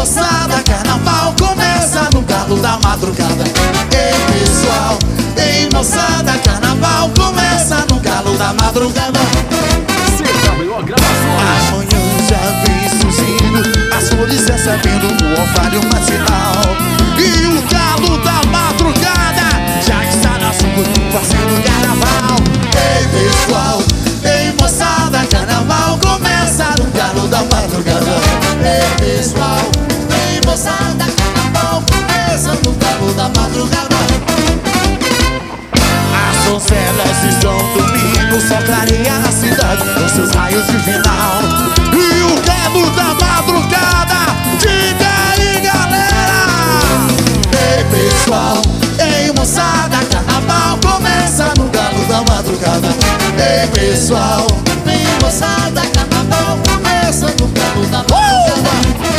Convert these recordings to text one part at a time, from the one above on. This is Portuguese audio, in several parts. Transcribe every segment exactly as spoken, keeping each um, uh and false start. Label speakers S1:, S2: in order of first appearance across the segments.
S1: moçada, carnaval começa no galo da madrugada. Ei pessoal, ei moçada, carnaval começa no galo da madrugada. Amanhã já vem surgindo, as flores recebendo o orvalho matinal. E o galo da madrugada já está nas ruas fazendo carnaval. Ei pessoal, ei moçada, carnaval começa no galo da madrugada. Ei pessoal, ei moçada, carnaval começa no galo da madrugada. As donzelas estão dormindo, só clareia a cidade com seus raios de final. E o galo da madrugada, diga aí galera. Ei pessoal, ei moçada, carnaval começa no galo da madrugada. Ei pessoal, ei moçada, carnaval começa no galo da madrugada.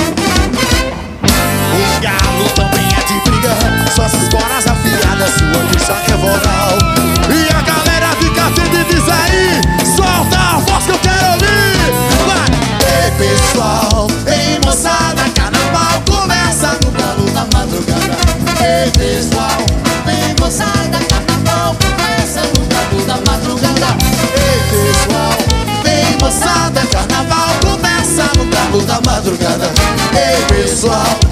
S1: O galo também é de briga, suas esporas afiadas, sua lixa é voral. E a galera fica atenta e diz aí, solta a voz que eu quero ouvir. Vai! Ei pessoal, ei moçada, carnaval começa no galo da madrugada. Ei pessoal, ei moçada, carnaval começa no galo da madrugada. Ei pessoal, ei moçada, carnaval começa no galo da madrugada. Ei pessoal,